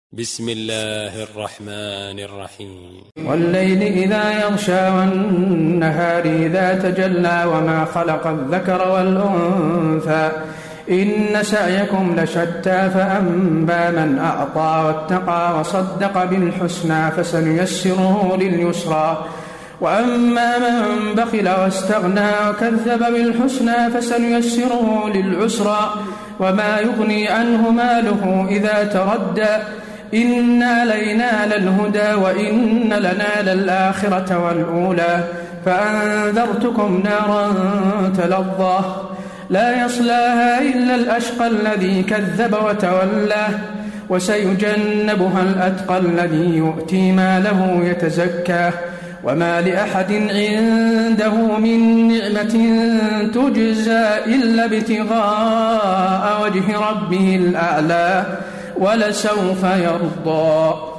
بسم الله الرحمن الرحيم والليل إذا يغشى والنهار إذا تجلى وما خلق الذكر والأنثى إن سعيكم لشتى فأنبى من أعطى واتقى وصدق بالحسنى فسنيسره لليسرى وأما من بخل واستغنى وكذب بالحسنى فسنيسره للعسرى وما يغني عنه ماله إذا تردى إن علينا للهدى وإن لنا للآخرة والأولى فأنذرتكم نارا تلظى لا يصلاها إلا الأشقى الذي كذب وتولى وسيجنبها الأتقى الذي يؤتي ماله يتزكى وما لأحد عنده من نعمة تجزى إلا ابتغاء وجه ربه الأعلى ولسوف يرضى.